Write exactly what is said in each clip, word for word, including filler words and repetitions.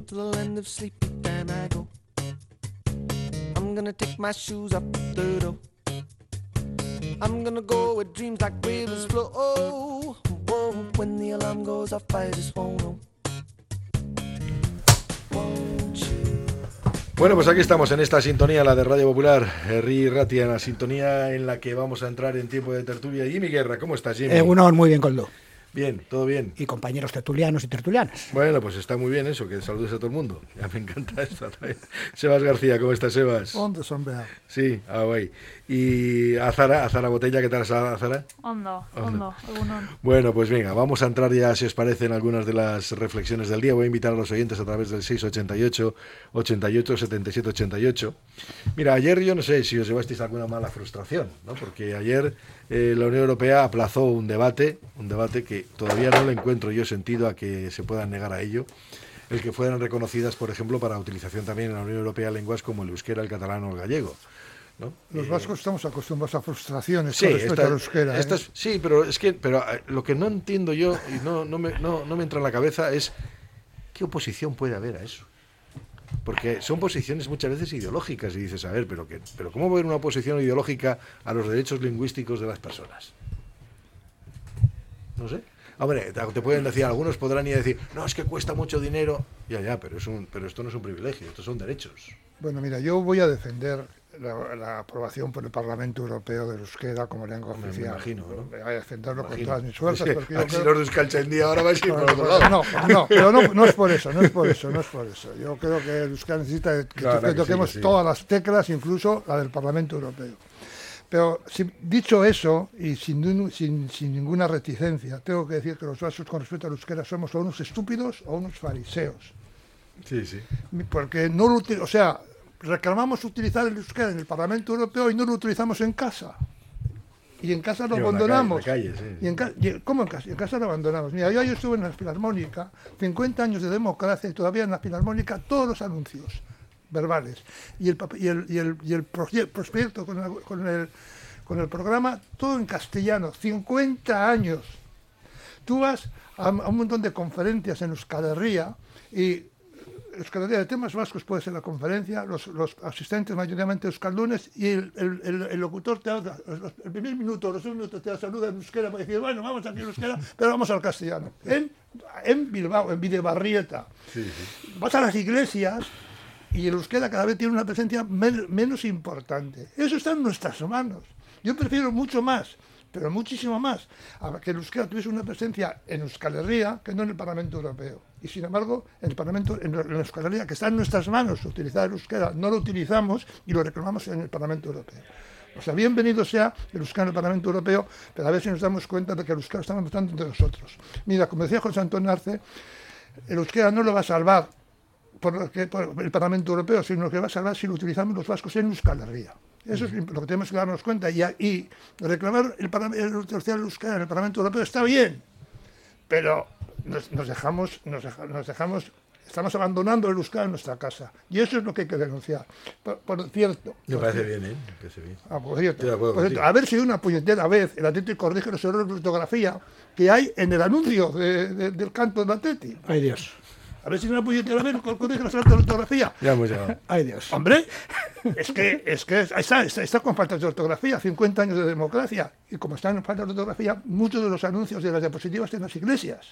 to the land of sleep, then I go. I'm gonna take my shoes up the door. I'm gonna go with dreams like rivers flow. Oh, oh, when the alarm goes off, I just won't know. Won't you? Bueno, pues aquí estamos en esta sintonía, la de Radio Popular, Herri Ratia, en la sintonía en la que vamos a entrar en tiempo de tertulia. Jimmy Guerra, ¿cómo estás, Jimmy? Eh, uno muy bien, Coldo. Bien, todo bien. Y compañeros tertulianos y tertulianas. Bueno, pues está muy bien eso, que saludes a todo el mundo. Ya me encanta esto también. Sebas García, ¿cómo estás, Sebas? ¿Dónde son, vea? Sí, ah, guay. Y a Zara, a Zara Botella, ¿qué tal, a Zara? Ondo, ondo, egunon. Bueno, pues venga, vamos a entrar ya, si os parece, en algunas de las reflexiones del día. Voy a invitar a los oyentes a través del seis ochenta y ocho, ochenta y ocho, setenta y siete, ochenta y ocho. Mira, ayer yo no sé si os llevasteis alguna mala frustración, ¿no? Porque ayer eh, la Unión Europea aplazó un debate, un debate que todavía no le encuentro yo sentido a que se puedan negar a ello, el que fueran reconocidas, por ejemplo, para utilización también en la Unión Europea lenguas como el euskera, el catalán o el gallego, ¿no? Los Eh, vascos estamos acostumbrados a frustraciones sí, con respecto esta- al euskera. esta ¿eh? es- sí, pero es que pero eh, lo que no entiendo yo y no, no, me, no, no me entra en la cabeza es qué oposición puede haber a eso. Porque son posiciones muchas veces ideológicas y dices, a ver, pero, que, pero ¿cómo va a haber una oposición ideológica a los derechos lingüísticos de las personas? No sé. Hombre, te te pueden decir, algunos podrán ir a decir, no, es que cuesta mucho dinero. Ya, ya, pero, es un, pero esto no es un privilegio, estos son derechos. Bueno, mira, yo voy a defender la, la aprobación por el Parlamento Europeo del euskera como lengua Me- me oficial. imagino, ¿no? Voy a defenderlo con Imagino. todas mis fuerzas. Es que, Porque yo aquí creo- los de Euskaltzaindia ahora vais a ir No, por otro lado. no, no, pero no, no es por eso, no es por eso, no es por eso. Yo creo que el euskera necesita que, Claro que que sí, toquemos que sí. todas las teclas, incluso la del Parlamento Europeo. Pero si, dicho eso, y sin, nun- sin, sin ninguna reticencia, tengo que decir que los vascos con respecto al euskera somos o unos estúpidos o unos fariseos. Sí, sí. Porque no lo uti- o sea, reclamamos utilizar el euskera en el Parlamento Europeo y no lo utilizamos en casa. Y en casa lo Digo, en la abandonamos. calle, en la calle, sí. Y en ca- y- ¿Cómo en casa? En casa lo abandonamos. Mira, yo, yo estuve en la Filarmónica, cincuenta años de democracia, y todavía en la Filarmónica todos los anuncios verbales y el, pap- y el, y el, y el proye- prospecto con, la- con, el, con el programa, todo en castellano, cincuenta años. Tú vas a, a un montón de conferencias en Euskal Herria y Euskal Herria de temas vascos puede ser la conferencia, los, los asistentes mayoritariamente euskaldunes y el, el, el, el locutor te habla, los- el primer minuto, los dos minutos te saluda en euskera para decir, bueno, vamos aquí en euskera, pero vamos al castellano. En, en Bilbao, en Videbarrieta. Sí, sí. Vas a las iglesias y el euskera cada vez tiene una presencia men- menos importante. Eso está en nuestras manos. Yo prefiero mucho más, pero muchísimo más, a que el euskera tuviese una presencia en Euskal Herria que no en el Parlamento Europeo. Y sin embargo, en el Parlamento, en, en Euskal Herria, que está en nuestras manos utilizar el euskera, no lo utilizamos y lo reclamamos en el Parlamento Europeo. O sea, bienvenido sea el euskera en el Parlamento Europeo, pero a ver si nos damos cuenta de que el euskera está matando entre nosotros. Mira, como decía José Antonio Arce, el euskera no lo va a salvar por, que- por el Parlamento Europeo, sino que va a salvar si lo utilizamos los vascos en Euskal Herria. Eso es lo que tenemos que darnos cuenta. Y, y reclamar el, parla- el utilizar el euskera en el Parlamento Europeo está bien, pero nos, nos dejamos, nos, deja- nos dejamos, estamos abandonando el euskera en nuestra casa. Y eso es lo que hay que denunciar. Por, por cierto, Me por parece cierto, bien, ¿eh? Me parece bien. Ah, por cierto, Estoy de acuerdo por cierto, contigo. a ver si de una puñetera vez el Atleti corrige los errores de ortografía que hay en el anuncio de- de- del canto del Atleti. Ay, Dios. A ver si de una puñetera vez corrige los errores de ortografía. Ya hemos llegado. Ay, Dios. Hombre, es que, es que ahí está, está, está con faltas de ortografía, cincuenta años de democracia. Y como están en falta de ortografía, muchos de los anuncios de las diapositivas en las iglesias.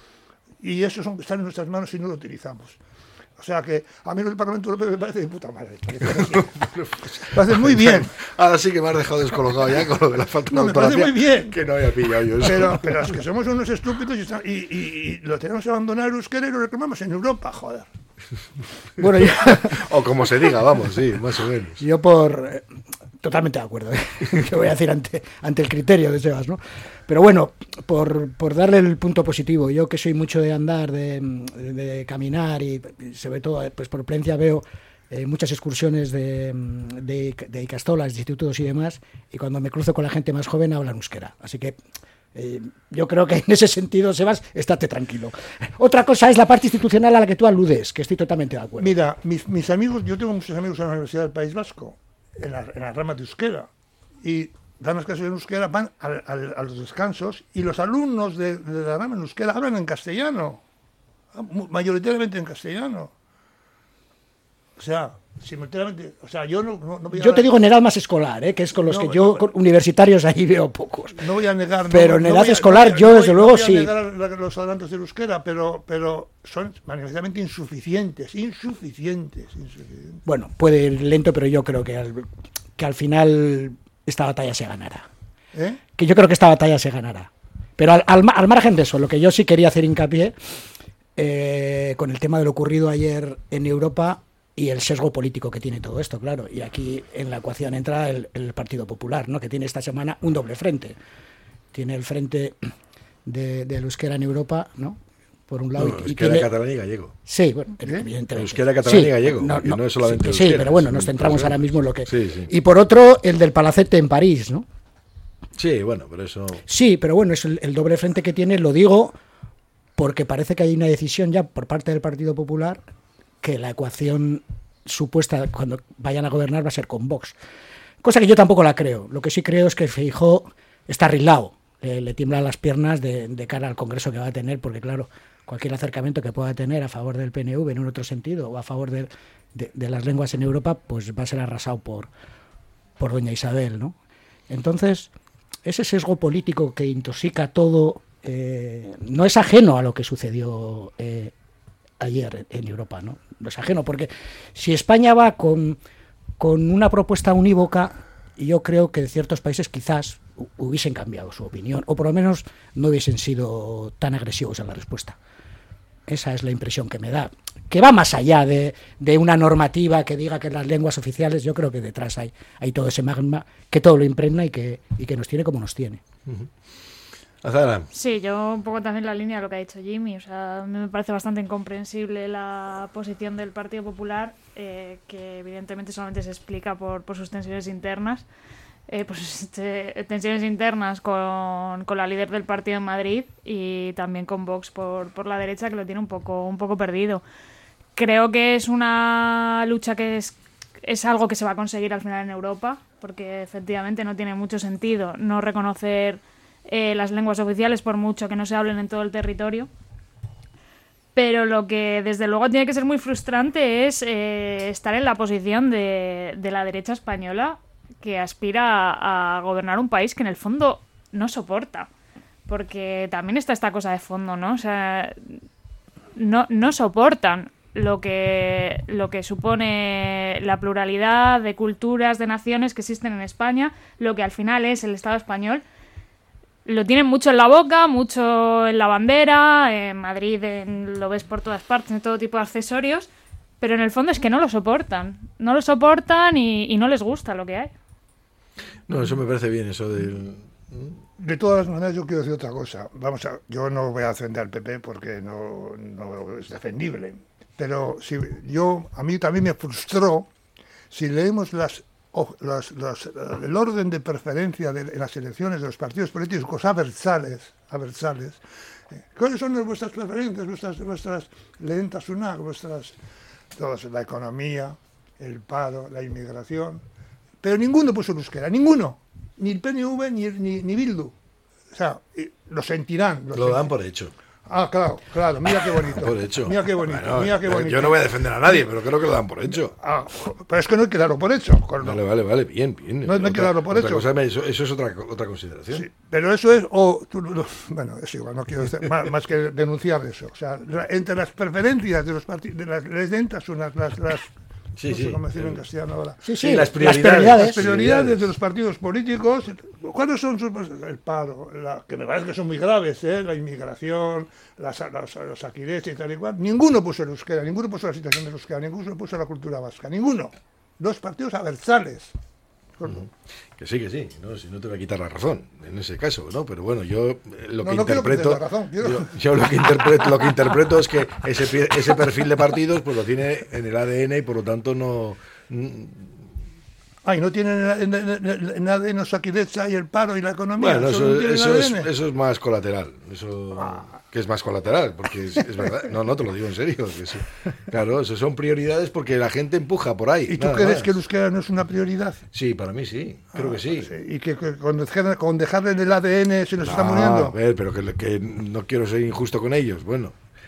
Y eso son, están en nuestras manos y no lo utilizamos. O sea que a mí el Parlamento Europeo me parece de puta madre. Me parece, así. Me parece muy bien. Ahora sí que me has dejado descolocado ya con lo de la falta No, de me parece ortografía, muy bien. que no había pillado yo eso. Pero, pero es que somos unos estúpidos y, está- y, y- y lo tenemos que abandonar el euskera y lo reclamamos en Europa, joder. Bueno, yo, O como se diga, vamos, sí, más o menos. yo por... eh, totalmente de acuerdo, ¿eh? Que voy a decir ante, ante el criterio de Sebas, ¿no? Pero bueno, por, por darle el punto positivo, yo que soy mucho de andar, de, de caminar y, y sobre todo pues por Plencia veo eh, muchas excursiones de, de, de Icastolas, de institutos y demás, y cuando me cruzo con la gente más joven hablan euskera. Así que eh, yo creo que en ese sentido, Sebas, estate tranquilo. Otra cosa es la parte institucional a la que tú aludes, que estoy totalmente de acuerdo. Mira, mis, mis amigos, yo tengo muchos amigos en la Universidad del País Vasco, en la, en la rama de euskera, y dan las clases en euskera, van al- al- a los descansos, y los alumnos de, de la rama en euskera hablan en castellano, mu- mayoritariamente en castellano. O sea, simultáneamente, o sea, yo no, no, no voy a... Yo te digo en edad más escolar, ¿eh? Que es con los No, que yo, no, con universitarios ahí veo pocos. No voy a negar... Pero no, en no edad voy a- escolar no voy a- yo, no desde voy- luego, no voy a sí. negar la- los adelantos del euskera, pero, pero son manifiestamente insuficientes, insuficientes, insuficientes. Bueno, puede ir lento, pero yo creo que al, que al final esta batalla se ganará. ¿Eh? Que yo creo que esta batalla se ganará. Pero al, al, al margen de eso, lo que yo sí quería hacer hincapié eh, con el tema de lo ocurrido ayer en Europa y el sesgo político que tiene todo esto, claro. Y aquí en la ecuación entra el, el Partido Popular, ¿no? Que tiene esta semana un doble frente. Tiene el frente de, del euskera en Europa, ¿no? Por un lado. No, y, y euskera tiene... catalán y gallego. Sí, bueno, ¿Eh? evidentemente. Euskera catalán Sí, y gallego, no, porque no, no es solamente sí, sí, euskera, pero bueno, es nos un centramos proceso. ahora mismo en lo que... Sí, sí. Y por otro, el del Palacete en París, ¿no? Sí, bueno, pero eso... Sí, pero bueno, es el, el doble frente que tiene, lo digo porque parece que hay una decisión ya por parte del Partido Popular que la ecuación supuesta cuando vayan a gobernar va a ser con Vox. Cosa que yo tampoco la creo. Lo que sí creo es que Feijóo está arreglado, le, le tiemblan las piernas de, de cara al Congreso que va a tener, porque claro, cualquier acercamiento que pueda tener a favor del P N V en un otro sentido o a favor de, de, de las lenguas en Europa, pues va a ser arrasado por, por doña Isabel, ¿no? Entonces, ese sesgo político que intoxica todo eh, no es ajeno a lo que sucedió eh, ayer en Europa, ¿no? No es ajeno, porque si España va con, con una propuesta unívoca, yo creo que ciertos países quizás hubiesen cambiado su opinión, o por lo menos no hubiesen sido tan agresivos en la respuesta. Esa es la impresión que me da. Que va más allá de, de una normativa que diga que las lenguas oficiales, yo creo que detrás hay, hay todo ese magma que todo lo impregna y que, y que nos tiene como nos tiene. Uh-huh. Azara. Sí, yo un poco también la línea de lo que ha dicho Jimmy. O sea, a mí me parece bastante incomprensible la posición del Partido Popular, eh, que evidentemente solamente se explica por, por sus tensiones internas. Eh, pues este, tensiones internas con, con la líder del partido en Madrid y también con Vox por, por la derecha, que lo tiene un poco, un poco perdido. Creo que es una lucha que es, es algo que se va a conseguir al final en Europa, porque efectivamente no tiene mucho sentido no reconocer eh, las lenguas oficiales por mucho que no se hablen en todo el territorio. Pero lo que desde luego tiene que ser muy frustrante es eh, estar en la posición de, de la derecha española, que aspira a, a gobernar un país que en el fondo no soporta. Porque también está esta cosa de fondo, ¿no? O sea, no, no soportan lo que, lo que supone la pluralidad de culturas, de naciones que existen en España, lo que al final es el Estado español. Lo tienen mucho en la boca, mucho en la bandera, en Madrid en, lo ves por todas partes, en todo tipo de accesorios, pero en el fondo es que no lo soportan. No lo soportan y, y no les gusta lo que hay. No, eso me parece bien, eso del... De todas maneras, yo quiero decir otra cosa. Vamos a, yo no voy a defender al P P porque no, no es defendible. Pero si yo, a mí también me frustró, si leemos las, las, las, el orden de preferencia de, en las elecciones de los partidos políticos aversales, aversales, eh, ¿cuáles son vuestras preferencias, vuestras, vuestras lehentasunak, vuestras, todas, la economía, el paro, la inmigración? Pero ninguno puso el euskera, ninguno. Ni el P N V ni, ni, ni Bildu. O sea, lo sentirán. Lo, Lo sentirán. dan por hecho. Ah, claro, claro, mira qué bonito. Por hecho. Mira qué bonito, Bueno, mira qué bonito. Yo no voy a defender a nadie, pero creo que lo dan por hecho. Ah, pero es que no hay que darlo por hecho. Con- Vale, vale, vale, bien, bien. No- no hay que darlo por Otra hecho. cosa, eso, eso es otra, otra consideración. Sí, pero eso es, o tú- tú- bueno, es igual, no quiero decir, más, más que denunciar eso. O sea, la- entre las preferencias de los partidos, de las les dentas, unas, las, las, Sí, no sé sí. cómo decirlo en castellano ahora. Sí, Sí, sí, las prioridades. Las prioridades de los partidos políticos, ¿cuáles son sus? El paro, la, que me parece que son muy graves, ¿eh? La inmigración, las, las, los alquileres y tal y cual. Ninguno puso el euskera, ninguno puso la situación del euskera, ninguno puso la cultura vasca, ninguno. Dos partidos aversales. Uh-huh. Que sí, que sí, no, si no te voy a quitar la razón en ese caso, ¿no? Pero bueno, yo eh, lo No, que no quiero que te interpreto, dé la razón, quiero- yo, yo lo que interpreto, lo que interpreto es que ese pi- ese perfil de partidos pues lo tiene en el A D N y por lo tanto no. mm, Ay, no tienen en, en, en, en A D N Osakidetza y el paro y la economía. Bueno, solo eso, tienen eso, es, A D N. eso es más colateral. Eso que es más colateral, porque es, es verdad. No, no te lo digo en serio. Que sí. Claro, eso son prioridades porque la gente empuja por ahí. ¿Y tú nada crees más. que el euskera no es una prioridad? Sí, para mí sí, creo Ah, que sí. pues, y que, que con, dejar, con dejarle el A D N se nos está No, muriendo. a ver, pero que, que no quiero ser injusto con ellos. Bueno,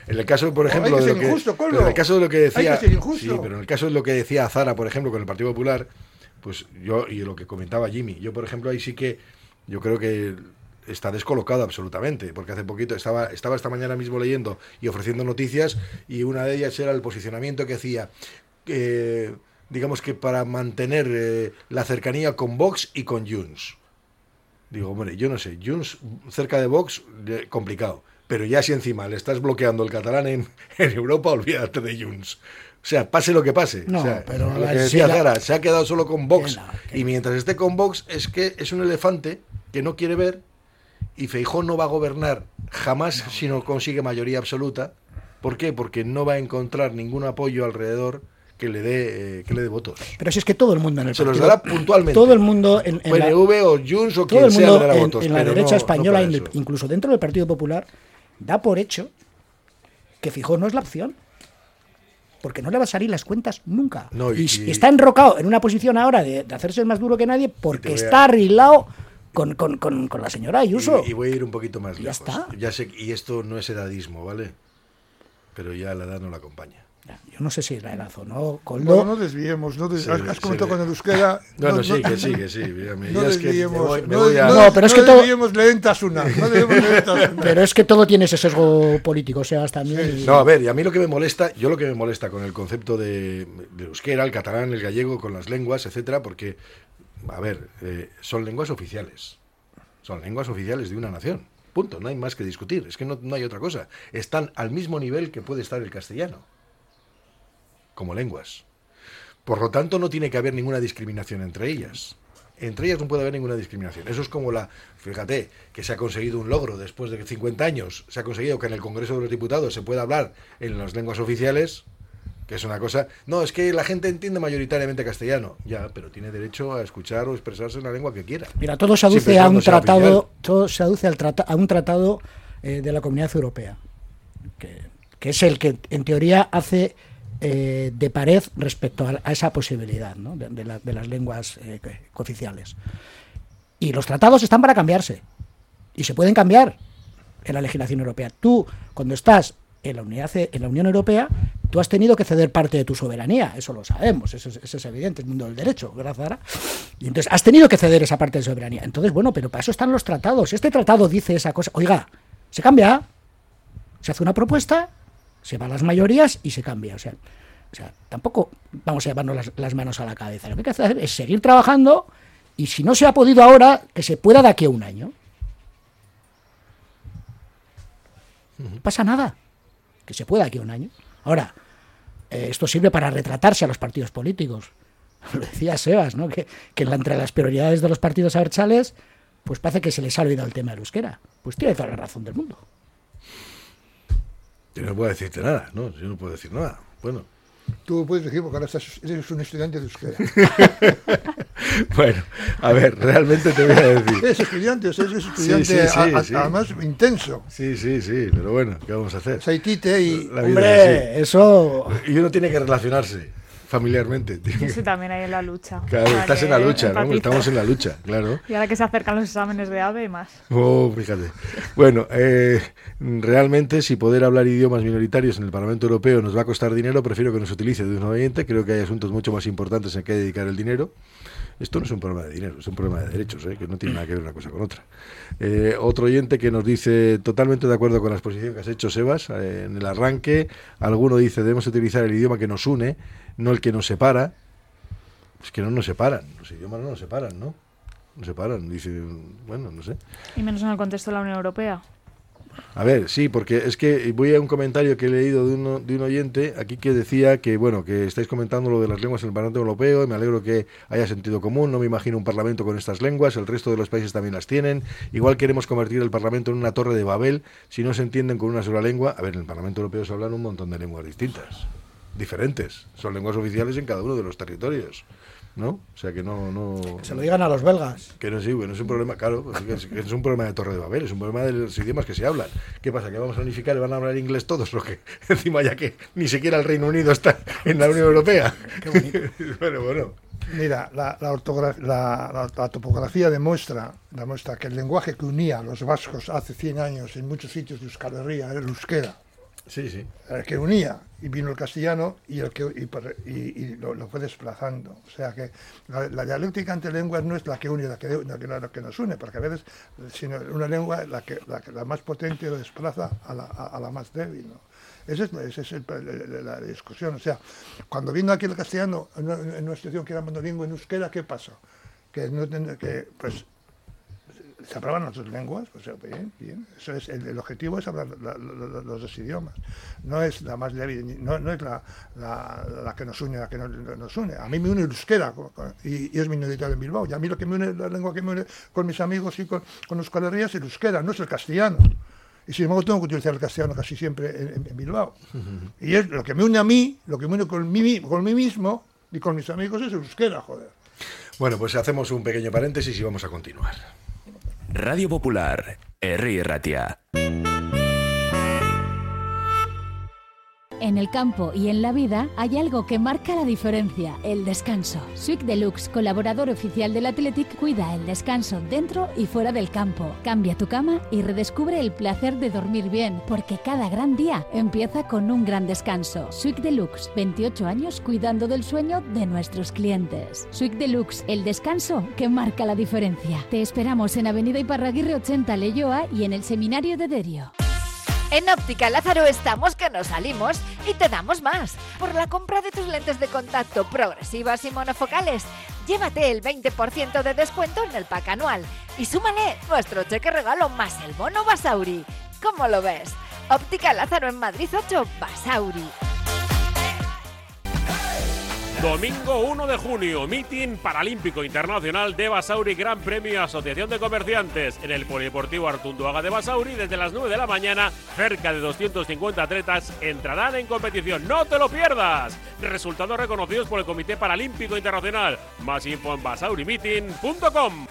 En el caso, por Oh, ejemplo, hay que de ser lo que, injusto, Coldo. pero en el caso de lo que decía, Hay que ser injusto. sí, pero en el caso de lo que decía Azara, por ejemplo, con el Partido Popular, pues yo, y lo que comentaba Jimmy, yo, por ejemplo, ahí sí que yo creo que está descolocado absolutamente, porque hace poquito estaba, estaba esta mañana mismo leyendo y ofreciendo noticias, y una de ellas era el posicionamiento que hacía, eh, digamos que para mantener eh, la cercanía con Vox y con Junts. Digo, hombre, yo no sé, Junts cerca de Vox, eh, complicado, pero ya si encima le estás bloqueando el catalán en, en Europa, olvídate de Junts. O sea, pase lo que pase. No, o sea, pero lo la- que decía sí, la- Zara, se ha quedado solo con Vox. Que no, que Y no. mientras esté con Vox, es que es un elefante que no quiere ver, y Feijóo no va a gobernar jamás si no consigue mayoría absoluta. ¿Por qué? Porque no va a encontrar ningún apoyo alrededor que le dé eh, que le dé votos. Pero si es que todo el mundo en el Se los partido- dará puntualmente. Todo el mundo en, en P la, N V o Junts o todo quien el sea le mundo dará en, votos. en la pero derecha no- española, no para in- eso. incluso dentro del Partido Popular, da por hecho que Feijóo no es la opción. Porque no le va a salir las cuentas nunca. No, y- y, y- está enrocado en una posición ahora de, de hacerse el más duro que nadie porque voy a- está arreglado con, con, con, con la señora Ayuso. Y, y voy a ir un poquito más Ya lejos. está. Ya sé, y esto no es edadismo, ¿vale? Pero ya la edad no la acompaña. Ya, yo no sé si es la edad o no, Coldo. No, no desviemos. No des- Se has, le- has se comentado le- con el euskera. Bueno, no, sí, no- que sí, que sí. dígame. No Ya es que me desviemos. voy, me no, voy a... no- No, pero es no que todo- desviemos lentasuna. No debemos lentasuna. Pero es que todo tiene ese sesgo político, Sebas, también. y- No, a ver, y a mí lo que me molesta, yo lo que me molesta con el concepto de, de euskera, el catalán, el gallego, con las lenguas, etcétera, porque, a ver, eh, son lenguas oficiales. Son lenguas oficiales de una nación. Punto, no hay más que discutir, es que no, no hay otra cosa. Están al mismo nivel que puede estar el castellano, como lenguas. Por lo tanto, no tiene que haber ninguna discriminación entre ellas. Entre ellas no puede haber ninguna discriminación. Eso es como la... Fíjate, que se ha conseguido un logro después de cincuenta años. Se ha conseguido que en el Congreso de los Diputados se pueda hablar en las lenguas oficiales, que es una cosa... No, es que la gente entiende mayoritariamente castellano. Ya, pero tiene derecho a escuchar o expresarse en la lengua que quiera. Mira, todo se aduce Siempre y a cuando un sea tratado, oficial. todo se aduce al trata, a un tratado eh, de la Comunidad Europea, que, que es el que en teoría hace eh, de pared respecto a, a esa posibilidad, ¿no? de, de la- de las lenguas eh, co- cooficiales. Y los tratados están para cambiarse y se pueden cambiar en la legislación europea. Tú, cuando estás en la, unidad, en la Unión Europea, tú has tenido que ceder parte de tu soberanía, eso lo sabemos, eso es, eso es evidente, el mundo del derecho, ¿verdad, Zara? Y entonces has tenido que ceder esa parte de soberanía. Entonces, bueno, pero para eso están los tratados. Este tratado dice esa cosa, oiga, se cambia, se hace una propuesta, se van las mayorías y se cambia. O sea, o sea tampoco vamos a llevarnos las, las manos a la cabeza. Lo que hay que hacer es seguir trabajando y si no se ha podido ahora, que se pueda de aquí a un año. No pasa nada. Que se pueda aquí a un año. Ahora, eh, esto sirve para retratarse a los partidos políticos. Lo decía Sebas, ¿no? Que, que la- entre las prioridades de los partidos abertzales, pues parece que se les ha olvidado el tema del euskera. Pues tiene toda la razón del mundo. Yo no puedo decirte nada, ¿no? Yo no puedo decir nada. Bueno, Tú puedes decir porque ahora estás, eres un estudiante de euskera. bueno, a ver, realmente te voy a decir. Eres estudiante, o sea, eres estudiante Sí, sí, sí, a- a- sí. además intenso. Sí, sí, sí, pero bueno, ¿qué vamos a hacer? Saitite y... La vida es Hombre, eso... así. Y uno tiene que relacionarse familiarmente. tío. Yo estoy también ahí en la lucha. Claro, Para estás que en la lucha, ¿no? empatizo. Estamos en la lucha, claro. Y ahora que se acercan los exámenes de AVE, más. Oh, fíjate. Bueno, eh, realmente, si poder hablar idiomas minoritarios en el Parlamento Europeo nos va a costar dinero, prefiero que nos utilice de un oyente. Creo que hay asuntos mucho más importantes en que dedicar el dinero. Esto no es un problema de dinero, es un problema de derechos, ¿eh? Que no tiene nada que ver una cosa con otra. Eh, otro oyente que nos dice, totalmente de acuerdo con la exposición que has hecho, Sebas, eh, en el arranque. Alguno dice, debemos utilizar el idioma que nos une, no el que nos separa. Es que no nos separan, los idiomas no nos separan, ¿no? Nos separan, dice, bueno, no sé. Y menos en el contexto de la Unión Europea. A ver, sí, porque es que voy a un comentario que he leído de, uno, de un oyente aquí que decía que, bueno, que estáis comentando lo de las lenguas en el Parlamento Europeo, y me alegro que haya sentido común, no me imagino un Parlamento con estas lenguas, el resto de los países también las tienen, igual queremos convertir el Parlamento en una torre de Babel, si no se entienden con una sola lengua. A ver, en el Parlamento Europeo se hablan un montón de lenguas distintas, diferentes, son lenguas oficiales en cada uno de los territorios, ¿no? O sea que no... no Que se lo digan a los belgas. que no, sí, bueno, es un problema, claro, pues es, que es un problema de Torre de Babel, es un problema de los idiomas que se hablan. ¿Qué pasa? ¿Que vamos a unificar y van a hablar inglés todos? Lo que encima ya que ni siquiera el Reino Unido está en la Unión Europea. Qué bonito. bueno, bueno. Mira, la, la, ortograf- la, la- la topografía demuestra, demuestra que el lenguaje que unía a los vascos hace cien años en muchos sitios de Euskal Herria era el euskera. Sí, sí. El que unía, y vino el castellano, y el que y, y, y lo, lo fue desplazando. O sea que la, la dialéctica entre lenguas no es la que une, la que, la que, la que nos une, porque a veces, sino una lengua la que la, que, la más potente lo desplaza a la, a, a la más débil, ¿no? Esa es, esa es el, el, la discusión. O sea, cuando vino aquí el castellano, en una, en una situación que era monolingüe en euskera, ¿qué pasó? Que, no, que pues, se hablaban las dos lenguas, pues bien, bien. Eso es, el, el objetivo es hablar la, la, los dos idiomas. No es la más débil, no, no es la, la, la que nos une, la que no, nos une. A mí me une el euskera y, y es minoritario en Bilbao. Y a mí lo que me une, la lengua que me une con mis amigos y con, con los colegas es el euskera, no es el castellano. Y sin embargo tengo que utilizar el castellano casi siempre en, en Bilbao. Uh-huh. Y es lo que me une a mí, lo que me une con mí, con mí mismo y con mis amigos es el euskera, joder. Bueno, pues hacemos un pequeño paréntesis y vamos a continuar. Radio Popular, Herri Ratia. En el campo y en la vida hay algo que marca la diferencia, el descanso. Swick Deluxe, colaborador oficial del Athletic, cuida el descanso dentro y fuera del campo. Cambia tu cama y redescubre el placer de dormir bien, porque cada gran día empieza con un gran descanso. Swick Deluxe, veintiocho años cuidando del sueño de nuestros clientes. Swick Deluxe, el descanso que marca la diferencia. Te esperamos en Avenida Iparraguirre ochenta, Leioa, y en el Seminario de Derio. En Óptica Lázaro estamos que nos salimos y te damos más. Por la compra de tus lentes de contacto progresivas y monofocales, llévate el veinte por ciento de descuento en el pack anual y súmale nuestro cheque regalo más el bono Basauri. ¿Cómo lo ves? Óptica Lázaro en Madrid ocho, Basauri. Domingo uno de junio, Meeting Paralímpico Internacional de Basauri, Gran Premio Asociación de Comerciantes en el Polideportivo Artunduaga de Basauri. Desde las nueve de la mañana, cerca de doscientos cincuenta atletas entrarán en competición. ¡No te lo pierdas! Resultados reconocidos por el Comité Paralímpico Internacional. Más info en basauri meeting punto com.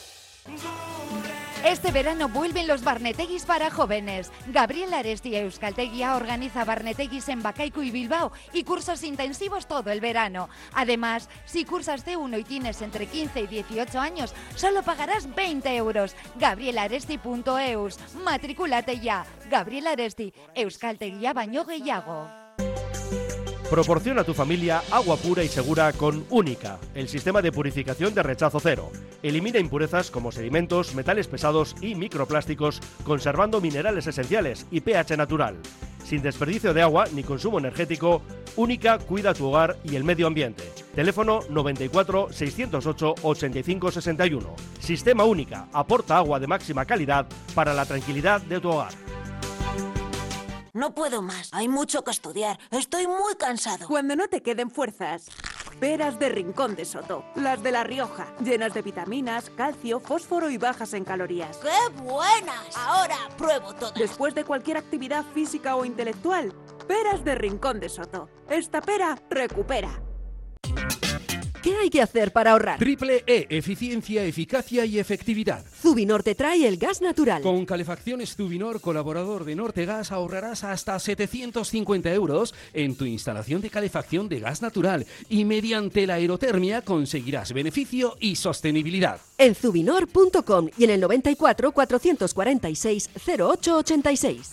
Este verano vuelven los Barneteguis para jóvenes. Gabriel Aresti Euskaltegia organiza Barneteguis en Bacaico y Bilbao y cursos intensivos todo el verano. Además, si cursas C uno y tienes entre quince y dieciocho años, solo pagarás veinte euros. gabriel aresti punto eus. Matricúlate ya. Gabriel Aresti, Euskaltegia baino gehiago. Proporciona a tu familia agua pura y segura con Única, el sistema de purificación de rechazo cero. Elimina impurezas como sedimentos, metales pesados y microplásticos, conservando minerales esenciales y pH natural. Sin desperdicio de agua ni consumo energético, Única cuida tu hogar y el medio ambiente. Teléfono noventa y cuatro, seiscientos ocho, ochenta y cinco sesenta y uno. Sistema Única aporta agua de máxima calidad para la tranquilidad de tu hogar. No puedo más, hay mucho que estudiar, estoy muy cansado. Cuando no te queden fuerzas, peras de Rincón de Soto, las de La Rioja, llenas de vitaminas, calcio, fósforo y bajas en calorías. ¡Qué buenas! Ahora pruebo todas. Después de cualquier actividad física o intelectual, peras de Rincón de Soto. Esta pera recupera. ¿Qué hay que hacer para ahorrar? Triple E, eficiencia, eficacia y efectividad. Zubinor te trae el gas natural. Con Calefacciones Zubinor, colaborador de Nortegas, ahorrarás hasta setecientos cincuenta euros en tu instalación de calefacción de gas natural y mediante la aerotermia conseguirás beneficio y sostenibilidad. En zubinor punto com y en el noventa y cuatro, cuatrocientos cuarenta y seis, cero ocho ochenta y seis.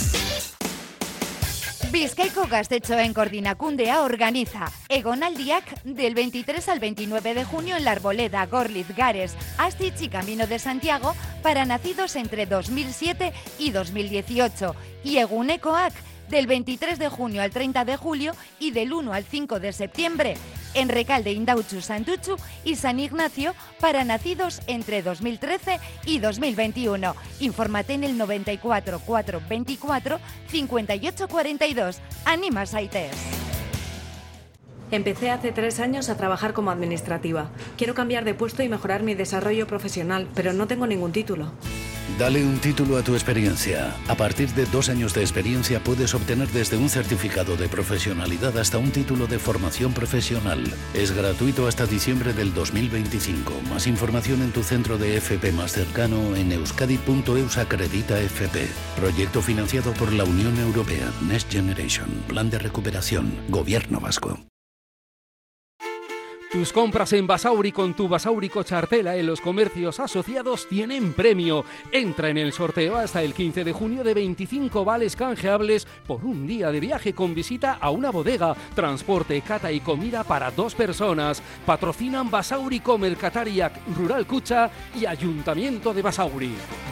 Bizkaiko Gaztetxoen Koordinakundea organiza Egonaldiak del veintitrés al veintinueve de junio en la Arboleda, Gorliz, Gares, Astitz y Camino de Santiago para nacidos entre dos mil siete y dos mil dieciocho y Egunekoak del veintitrés de junio al treinta de julio y del uno al cinco de septiembre en Recalde, Indautxu, Santuchu y San Ignacio para nacidos entre dos mil trece y dos mil veintiuno. Infórmate en el noventa y cuatro, cuatrocientos veinticuatro, cincuenta y ocho cuarenta y dos. Anima Saites. Empecé hace tres años a trabajar como administrativa. Quiero cambiar de puesto y mejorar mi desarrollo profesional, pero no tengo ningún título. Dale un título a tu experiencia. A partir de dos años de experiencia puedes obtener desde un certificado de profesionalidad hasta un título de formación profesional. Es gratuito hasta diciembre del dos mil veinticinco. Más información en tu centro de F P más cercano en euskadi punto eus acredita F P. Proyecto financiado por la Unión Europea. Next Generation. Plan de recuperación. Gobierno vasco. Tus compras en Basauri con tu Basauri Cochartela en los comercios asociados tienen premio. Entra en el sorteo hasta el quince de junio de veinticinco vales canjeables por un día de viaje con visita a una bodega, transporte, cata y comida para dos personas. Patrocinan Basauri Comer Catariac, Rural Cucha y Ayuntamiento de Basauri.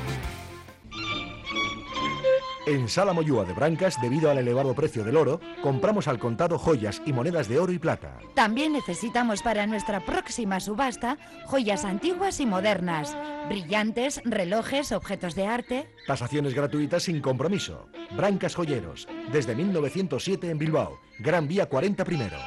En Sala Moyúa de Brancas, debido al elevado precio del oro, compramos al contado joyas y monedas de oro y plata. También necesitamos para nuestra próxima subasta joyas antiguas y modernas, brillantes, relojes, objetos de arte. Tasaciones gratuitas sin compromiso. Brancas Joyeros, desde mil novecientos siete en Bilbao, Gran Vía cuarenta primero.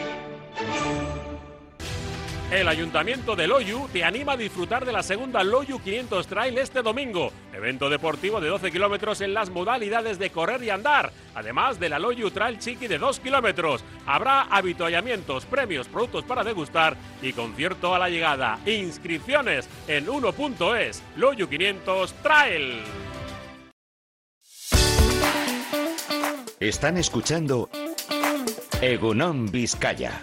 El Ayuntamiento de Loiu te anima a disfrutar de la segunda Loiu quinientos Trail este domingo, evento deportivo de doce kilómetros en las modalidades de correr y andar, además de la Loiu Trail Chiqui de dos kilómetros. Habrá avituallamientos, premios, productos para degustar y concierto a la llegada. Inscripciones en uno punto es. Loiu quinientos Trail. Están escuchando Egunon Vizcaya.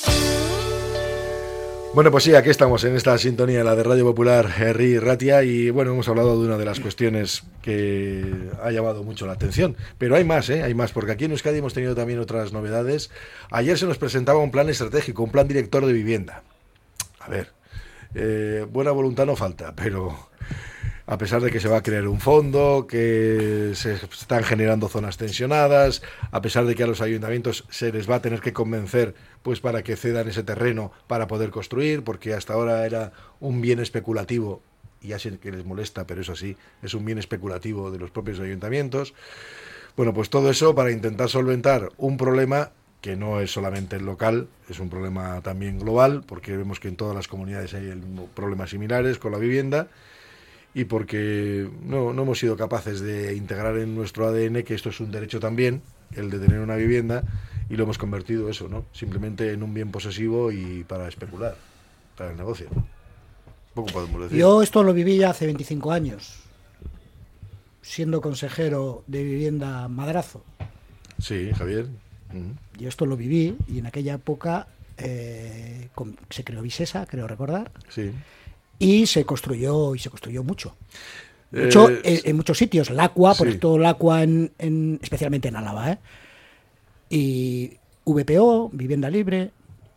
Bueno, pues sí, aquí estamos en esta sintonía, la de Radio Popular, Herri Ratia, y bueno, hemos hablado de una de las cuestiones que ha llamado mucho la atención, pero hay más, ¿eh? Hay más, porque aquí en Euskadi hemos tenido también otras novedades. Ayer se nos presentaba un plan estratégico, un plan director de vivienda. A ver, eh, buena voluntad no falta, pero a pesar de que se va a crear un fondo, que se están generando zonas tensionadas, a pesar de que a los ayuntamientos se les va a tener que convencer pues para que cedan ese terreno para poder construir, porque hasta ahora era un bien especulativo, y ya sé que les molesta, pero eso así, es un bien especulativo de los propios ayuntamientos. Bueno, pues todo eso para intentar solventar un problema que no es solamente el local, es un problema también global, porque vemos que en todas las comunidades hay problemas similares con la vivienda, y porque no, no hemos sido capaces de integrar en nuestro A D N que esto es un derecho también, el de tener una vivienda, y lo hemos convertido eso, ¿no? Simplemente en un bien posesivo y para especular, para el negocio. Poco podemos decir. Yo esto lo viví ya hace veinticinco años, siendo consejero de vivienda Madrazo. Sí, Javier. Uh-huh. Yo esto lo viví y en aquella época eh, con, se creó Visesa, creo recordar. Sí. Y se construyó, y se construyó mucho. Mucho eh, en, en muchos sitios. Lacua, por sí. Todo Lacua, en, en, especialmente en Álava. ¿eh? Y V P O, Vivienda Libre.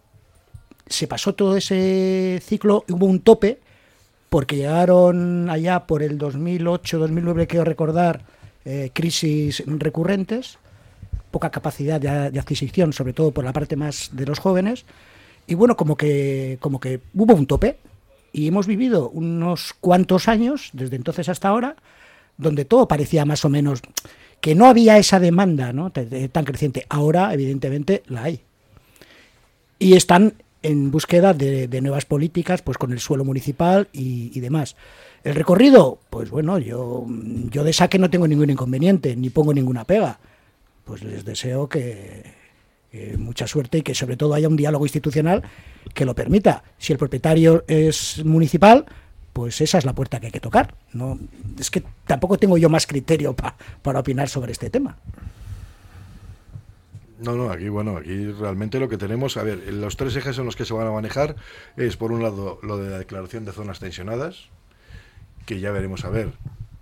Se pasó todo ese ciclo y hubo un tope, porque llegaron allá por el dos mil ocho, dos mil nueve, quiero recordar, eh, crisis recurrentes, poca capacidad de, de adquisición, sobre todo por la parte más de los jóvenes. Y bueno, como que, como que hubo un tope. Y hemos vivido unos cuantos años, desde entonces hasta ahora, donde todo parecía más o menos que no había esa demanda, ¿no? tan creciente. Ahora, evidentemente, la hay. Y están en búsqueda de, de nuevas políticas, pues con el suelo municipal y, y demás. El recorrido, pues bueno, yo, yo de saque no tengo ningún inconveniente, ni pongo ninguna pega. Pues les deseo que... Eh, mucha suerte y que sobre todo haya un diálogo institucional que lo permita. Si el propietario es municipal, pues esa es la puerta que hay que tocar. No, es que tampoco tengo yo más criterio pa, para opinar sobre este tema. No, no, aquí bueno, aquí realmente lo que tenemos, a ver, los tres ejes en los que se van a manejar es, por un lado, lo de la declaración de zonas tensionadas, que ya veremos a ver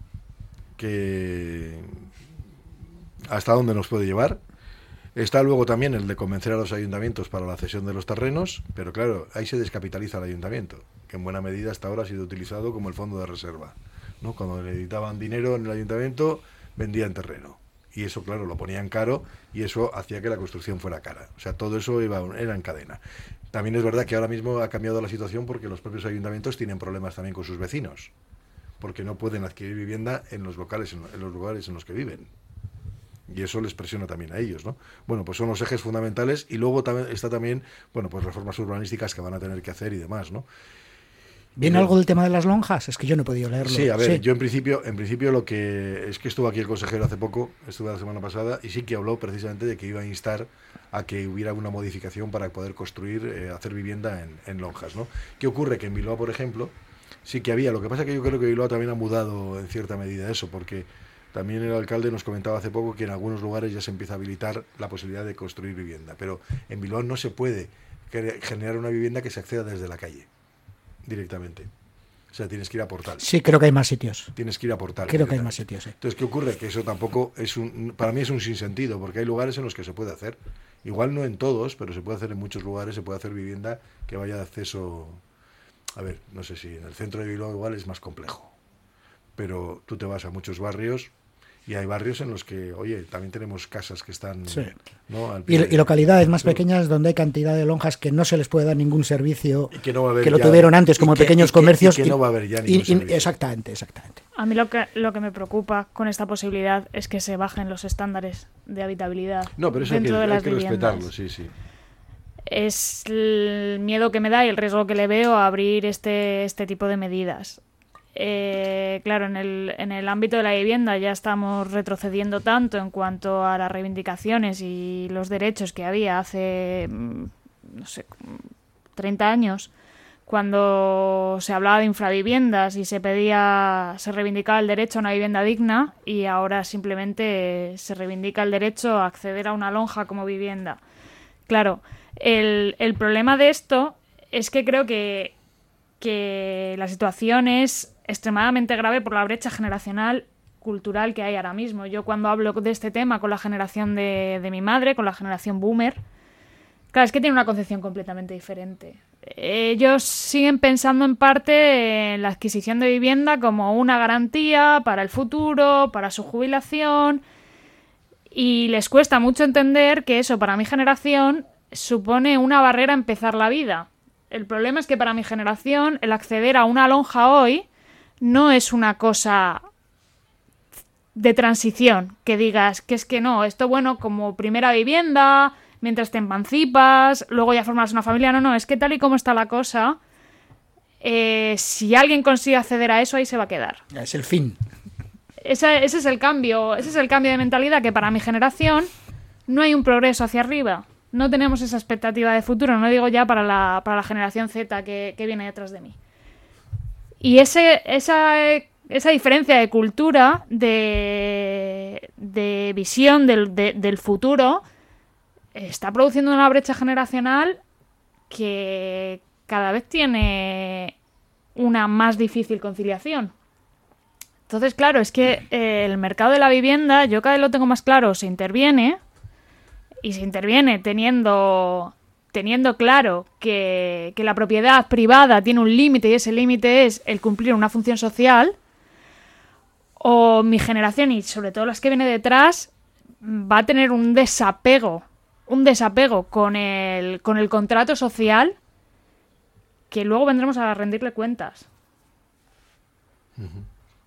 que hasta dónde nos puede llevar. Está luego también el de convencer a los ayuntamientos para la cesión de los terrenos, pero claro, ahí se descapitaliza el ayuntamiento, que en buena medida hasta ahora ha sido utilizado como el fondo de reserva, ¿no? Cuando necesitaban dinero en el ayuntamiento, vendían terreno. Y eso, claro, lo ponían caro y eso hacía que la construcción fuera cara. O sea, todo eso iba, era en cadena. También es verdad que ahora mismo ha cambiado la situación porque los propios ayuntamientos tienen problemas también con sus vecinos, porque no pueden adquirir vivienda en los locales, en los lugares en los que viven. Y eso les presiona también a ellos, ¿no? Bueno, pues son los ejes fundamentales y luego también está también, bueno, pues reformas urbanísticas que van a tener que hacer y demás, ¿no? ¿Viene algo del tema de las lonjas? Es que yo no he podido leerlo. Sí, a ver, sí. yo en principio, en principio lo que es que estuvo aquí el consejero hace poco, estuve la semana pasada y sí que habló precisamente de que iba a instar a que hubiera una modificación para poder construir, eh, hacer vivienda en, en lonjas, ¿no? ¿Qué ocurre? Que en Bilbao, por ejemplo, sí que había. Lo que pasa es que yo creo que Bilbao también ha mudado en cierta medida eso, porque también el alcalde nos comentaba hace poco que en algunos lugares ya se empieza a habilitar la posibilidad de construir vivienda, pero en Bilbao no se puede generar una vivienda que se acceda desde la calle, directamente. O sea, tienes que ir a Portal. Sí, creo que hay más sitios. Tienes que ir a Portal. Creo que hay más sitios, sí. Entonces, ¿qué ocurre? Que eso tampoco es un... Para mí es un sinsentido, porque hay lugares en los que se puede hacer. Igual no en todos, pero se puede hacer en muchos lugares, se puede hacer vivienda que vaya de acceso... A ver, no sé si en el centro de Bilbao igual es más complejo. Pero tú te vas a muchos barrios... Y hay barrios en los que, oye, también tenemos casas que están... Sí. ¿no? Al y, pie de... y localidades más pequeñas donde hay cantidad de lonjas que no se les puede dar ningún servicio, y que, no va a haber que lo ya, tuvieron antes como que, pequeños y que, comercios. Y que no va a haber ya ningún y, y, servicio. Exactamente, exactamente. A mí lo que, lo que me preocupa con esta posibilidad es que se bajen los estándares de habitabilidad no, pero eso dentro hay que, de las hay que viviendas. respetarlo, sí, sí. Es el miedo que me da y el riesgo que le veo a abrir este, este tipo de medidas. Eh, claro, en el, en el ámbito de la vivienda ya estamos retrocediendo tanto en cuanto a las reivindicaciones y los derechos que había hace, no sé, treinta años, cuando se hablaba de infraviviendas y se pedía, se reivindicaba el derecho a una vivienda digna, y ahora simplemente se reivindica el derecho a acceder a una lonja como vivienda. Claro, el, el problema de esto es que creo que, que la situación es extremadamente grave por la brecha generacional cultural que hay ahora mismo. Yo cuando hablo de este tema con la generación de, de mi madre, con la generación boomer, claro, es que tiene una concepción completamente diferente. Ellos siguen pensando en parte en la adquisición de vivienda como una garantía para el futuro, para su jubilación, y les cuesta mucho entender que eso para mi generación supone una barrera a empezar la vida. El problema es que para mi generación el acceder a una lonja hoy no es una cosa de transición, que digas que es que no, esto bueno como primera vivienda, mientras te emancipas, luego ya formas una familia. No, no, es que tal y como está la cosa, eh, si alguien consigue acceder a eso, ahí se va a quedar. Es el fin. Ese, ese es el cambio, ese es el cambio de mentalidad, que para mi generación no hay un progreso hacia arriba. No tenemos esa expectativa de futuro, no digo ya para la, para la generación Z que, que viene detrás de mí. Y ese, esa, esa diferencia de cultura, de, de visión del, de, del futuro, está produciendo una brecha generacional que cada vez tiene una más difícil conciliación. Entonces, claro, es que eh, el mercado de la vivienda, yo cada vez lo tengo más claro, se interviene, y se interviene teniendo... teniendo claro que, que la propiedad privada tiene un límite y ese límite es el cumplir una función social, o mi generación y sobre todo las que viene detrás va a tener un desapego, un desapego con el, con el contrato social que luego vendremos a rendirle cuentas. Uh-huh.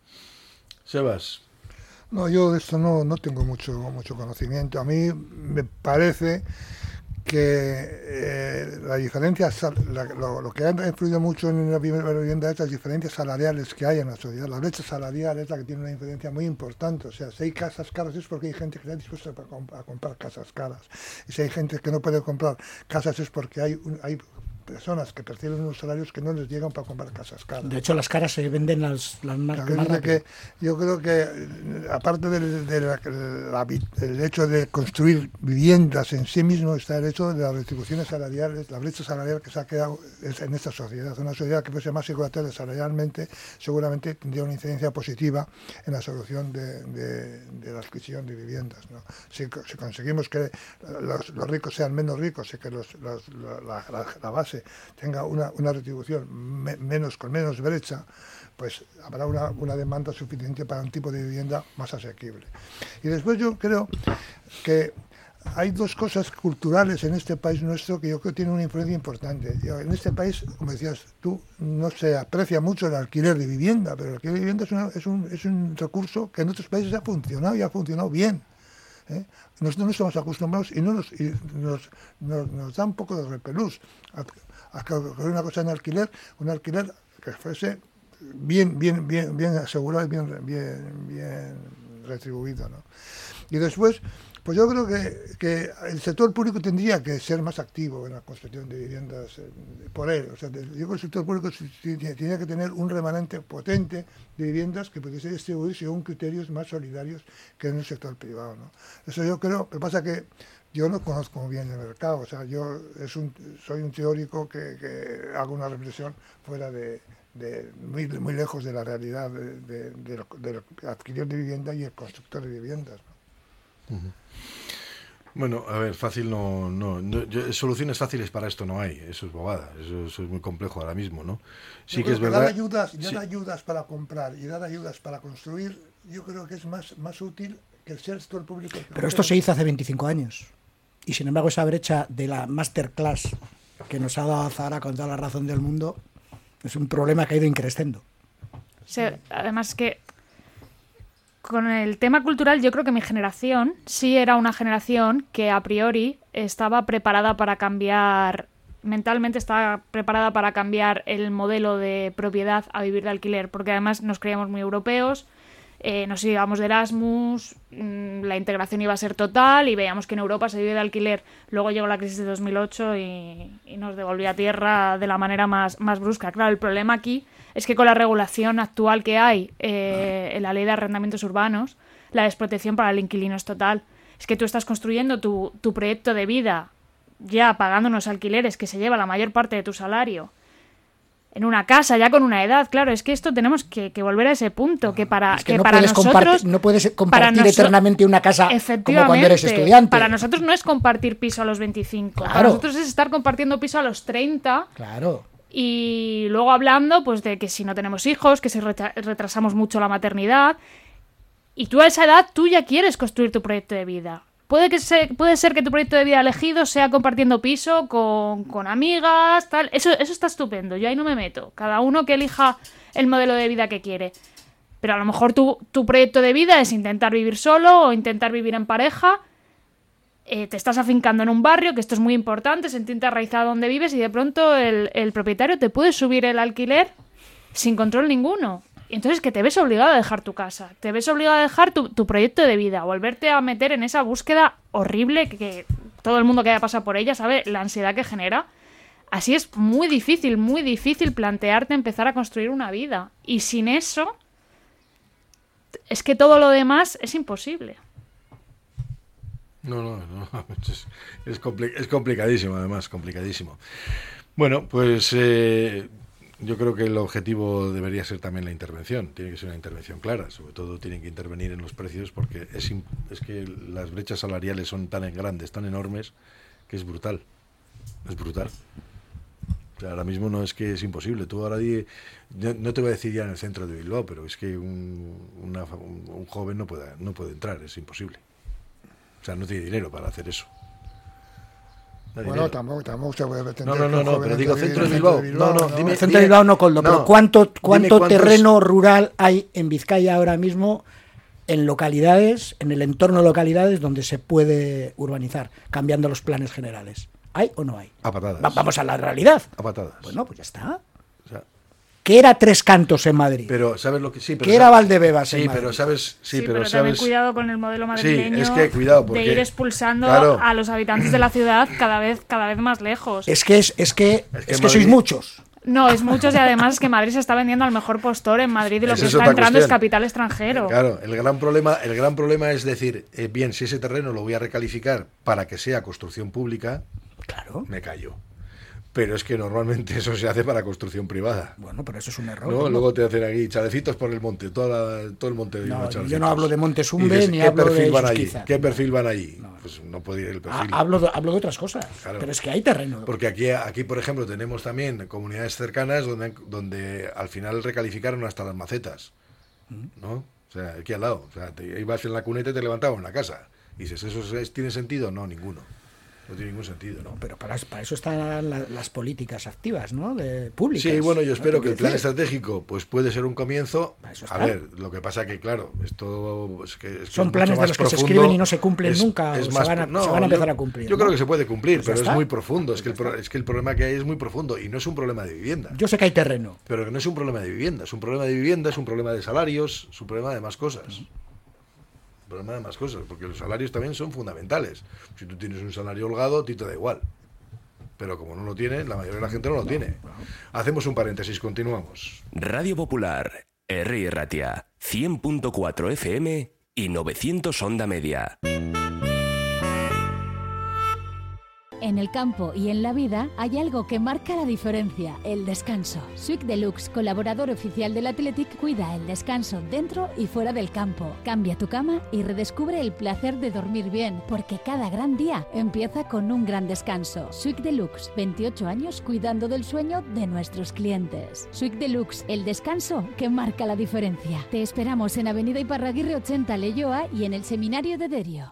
Sebas. No, yo de esto no, no tengo mucho, mucho conocimiento. A mí me parece que eh, la diferencia, la, lo, lo que ha influido mucho en la vivienda es las diferencias salariales que hay en la sociedad. La brecha salarial es la que tiene una influencia muy importante. O sea, si hay casas caras es porque hay gente que está dispuesta a, comp a comprar casas caras. Y si hay gente que no puede comprar casas es porque hay, un, hay personas que perciben unos salarios que no les llegan para comprar casas caras. De hecho, las caras se venden las, las más, claro, más que yo creo que, aparte del, de la, la, el hecho de construir viviendas en sí mismo, está el hecho de las retribuciones salariales, la brecha salarial que se ha quedado en esta sociedad. Una sociedad que fuese más igualitaria salarialmente seguramente tendría una incidencia positiva en la solución de, de, de la adquisición de viviendas, ¿no? Si, si conseguimos que los, los ricos sean menos ricos y que los, los, la, la, la base tenga una, una retribución me, menos con menos brecha, pues habrá una, una demanda suficiente para un tipo de vivienda más asequible. Y después yo creo que hay dos cosas culturales en este país nuestro que yo creo que tienen una influencia importante. Yo, en este país, como decías tú, no se aprecia mucho el alquiler de vivienda, pero el alquiler de vivienda es, una, es, un, es un recurso que en otros países ha funcionado y ha funcionado bien. ¿Eh? Nosotros no estamos acostumbrados y, no nos, y nos, nos, nos da un poco de repelús a, a que una cosa en alquiler, un alquiler que fuese bien, bien, bien, bien asegurado y bien, bien, bien retribuido, ¿no? Y después, pues yo creo que, que el sector público tendría que ser más activo en la construcción de viviendas eh, por él. O sea, yo creo que el sector público tiene que tener un remanente potente de viviendas que pudiese distribuir según criterios más solidarios que en el sector privado, ¿no? Eso yo creo. Lo que pasa es que yo no conozco muy bien el mercado, o sea, yo es un, soy un teórico que, que hago una reflexión fuera de, de muy, muy lejos de la realidad de, de, de, lo, de lo adquirir de vivienda y el constructor de viviendas, ¿no? Uh-huh. Bueno, a ver, fácil no, no, no yo, soluciones fáciles para esto no hay, eso es bobada, eso, eso es muy complejo ahora mismo, ¿no? Sí yo que es que verdad. Dar ayudas, dar sí. ayudas para comprar y dar ayudas para construir, yo creo que es más, más útil que el sector público. Pero esto se hizo hace veinticinco años y sin embargo esa brecha de la masterclass que nos ha dado Zahara con toda la razón del mundo es un problema que ha ido increciendo. Sí, además que con el tema cultural yo creo que mi generación sí era una generación que a priori estaba preparada para cambiar, mentalmente estaba preparada para cambiar el modelo de propiedad a vivir de alquiler, porque además nos creíamos muy europeos, eh, nos íbamos de Erasmus, mmm, la integración iba a ser total y veíamos que en Europa se vive de alquiler. Luego llegó la crisis de dos mil ocho y, y nos devolvió a tierra de la manera más, más brusca. Claro, el problema aquí es que con la regulación actual que hay eh, en la ley de arrendamientos urbanos, la desprotección para el inquilino es total. Es que tú estás construyendo tu, tu proyecto de vida ya pagando unos alquileres que se lleva la mayor parte de tu salario en una casa ya con una edad. Claro, es que esto tenemos que, que volver a ese punto, que para, es que, que no para puedes nosotros... No puedes compartir noso- eternamente una casa como cuando eres estudiante. Para nosotros no es compartir piso a los veinticinco. Claro. Para nosotros es estar compartiendo piso a los treinta. Claro. Y luego hablando pues de que si no tenemos hijos, que si retra- retrasamos mucho la maternidad. Y tú a esa edad tú ya quieres construir tu proyecto de vida. Puede, que se, puede ser que tu proyecto de vida elegido sea compartiendo piso con, con amigas, tal. Eso, eso está estupendo, yo ahí no me meto. Cada uno que elija el modelo de vida que quiere. Pero a lo mejor tu, tu proyecto de vida es intentar vivir solo o intentar vivir en pareja. Eh, te estás afincando en un barrio, que esto es muy importante, sentirte arraizado donde vives y de pronto el, el propietario te puede subir el alquiler sin control ninguno. Y entonces que te ves obligado a dejar tu casa, te ves obligado a dejar tu, tu proyecto de vida, volverte a meter en esa búsqueda horrible que, que todo el mundo que haya pasado por ella sabe la ansiedad que genera. Así es muy difícil, muy difícil plantearte empezar a construir una vida. Y sin eso, es que todo lo demás es imposible. No, no, no, es, es, compli- es complicadísimo, además, complicadísimo. Bueno, pues eh, yo creo que el objetivo debería ser también la intervención, tiene que ser una intervención clara, sobre todo tienen que intervenir en los precios porque es, in- es que las brechas salariales son tan grandes, tan enormes, que es brutal, es brutal. O sea, ahora mismo no es que es imposible, tú ahora di, no, no te voy a decir ya en el centro de Bilbao, pero es que un, una, un, un joven no puede, no puede entrar, es imposible. O sea, no tiene dinero para hacer eso. No bueno, tampoco, tampoco se puede pretender. No, no, no, no, pero digo centro de Bilbao. Bilbao. No, no, dime. El centro de Bilbao no, Coldo, no, pero ¿cuánto, cuánto terreno es... rural hay en Vizcaya ahora mismo en localidades, en el entorno de localidades donde se puede urbanizar, cambiando los planes generales? ¿Hay o no hay? A patadas. Va, vamos a la realidad. A patadas. Bueno, pues ya está. O sea, ¿qué era Tres Cantos en Madrid? Pero ¿sabes lo que sí? Pero ¿Qué era Valdebebas sí, en Madrid? pero sabes, sí, Sí, pero, pero sabes. también cuidado con el modelo madrileño Sí, es que cuidado porque de ir expulsando claro. a los habitantes de la ciudad cada vez, cada vez más lejos. Es que es, es que, Es que es que Madrid- sois muchos. No, es muchos y además es que Madrid se está vendiendo al mejor postor en Madrid y lo Esa que es está otra entrando es cuestión. capital extranjero. Claro, el gran problema, el gran problema es decir, eh, bien, si ese terreno lo voy a recalificar para que sea construcción pública, claro, me callo. Pero es que normalmente eso se hace para construcción privada. Bueno, pero eso es un error. ¿No? ¿no? Luego te hacen aquí chalecitos por el monte, toda la- todo el monte de No, Bilbao, yo chalecitos. no hablo de Montes Y Umbe dices, ni ¿qué hablo perfil de van allí? Susquiza. ¿Qué perfil van allí? Pues no puede ir el perfil. Ha- hablo, de, hablo de otras cosas, Claro. pero es que hay terreno. Porque aquí, aquí, por ejemplo, tenemos también comunidades cercanas donde, donde al final recalificaron hasta las macetas, ¿no? O sea, aquí al lado. O sea, te ibas en la cuneta y te levantaban una casa. Y dices, ¿eso es- tiene sentido? No, ninguno. No tiene ningún sentido, ¿no? Pero para, para eso están la- las políticas activas, ¿no? De públicas. Sí, bueno, yo ¿no? espero ¿Qué que el quiero plan decir? estratégico pues puede ser un comienzo. eso A está. ver, lo que pasa que, claro, esto es que, es que Son es planes mucho de más los que se profundo. escriben y no se cumplen Es- nunca, es o más se van a- pro- se van a empezar yo- a cumplir, Yo ¿no? creo que se puede cumplir, Pues ya pero es está. muy profundo. Es que, el pro- es que el problema que hay es muy profundo y no es un problema de vivienda. Yo sé que hay terreno. Pero que no es un problema de vivienda, es un problema de vivienda, es un problema de salarios, es un problema de más cosas. Un problema de más cosas, porque los salarios también son fundamentales. Si tú tienes un salario holgado, a ti te da igual. Pero como no lo tiene, la mayoría de la gente no lo tiene. Hacemos un paréntesis, continuamos. Radio Popular, Herri Erratia, cien punto cuatro F M y novecientos onda media. En el campo y en la vida hay algo que marca la diferencia, el descanso. Swick Deluxe, colaborador oficial del Athletic, cuida el descanso dentro y fuera del campo. Cambia tu cama y redescubre el placer de dormir bien, porque cada gran día empieza con un gran descanso. Swick Deluxe, veintiocho años cuidando del sueño de nuestros clientes. Swick Deluxe, el descanso que marca la diferencia. Te esperamos en Avenida Iparraguirre ochenta, Leioa, y en el Seminario de Derio.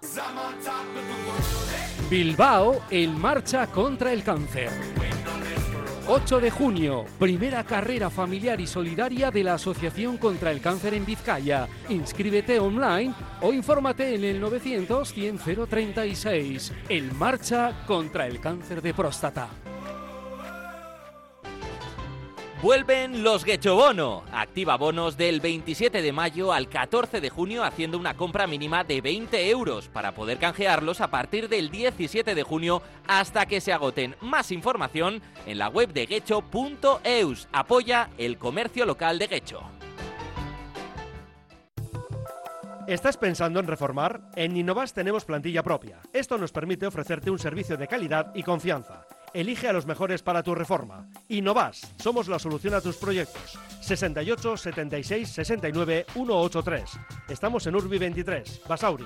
Bilbao en marcha contra el cáncer. ocho de junio, primera carrera familiar y solidaria de la Asociación contra el Cáncer en Vizcaya. Inscríbete online o infórmate en el novecientos cien cero treinta y seis. En marcha contra el cáncer de próstata. Vuelven los Guechobono. Activa bonos del veintisiete de mayo al catorce de junio haciendo una compra mínima de veinte euros para poder canjearlos a partir del diecisiete de junio hasta que se agoten. Más información en la web de guecho punto eus. Apoya el comercio local de Guecho. ¿Estás pensando en reformar? En Innovas tenemos plantilla propia. Esto nos permite ofrecerte un servicio de calidad y confianza. Elige a los mejores para tu reforma. Innovas, somos la solución a tus proyectos. sesenta y ocho, setenta y seis, sesenta y nueve, ciento ochenta y tres. Estamos en Urbi veintitrés, Basauri.